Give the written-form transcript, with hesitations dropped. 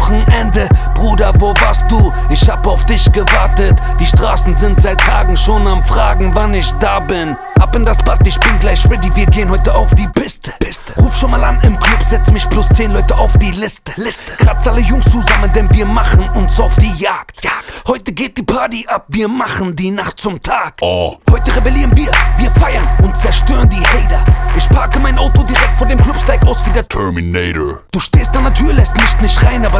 Wochenende. Bruder, wo warst du? Ich hab auf dich gewartet. Die Straßen sind seit Tagen schon am Fragen, wann ich da bin. Ab in das Bad, ich bin gleich ready, wir gehen heute auf die Piste. Ruf schon mal an im Club, setz mich plus 10 Leute auf die Liste. Kratz alle Jungs zusammen, denn wir machen uns auf die Jagd. Heute geht die Party ab, wir machen die Nacht zum Tag. Heute rebellieren wir feiern und zerstören die Hater. Ich parke mein Auto direkt vor dem Club, steig aus wie der Terminator. Du stehst an der Tür, lässt mich nicht rein, aber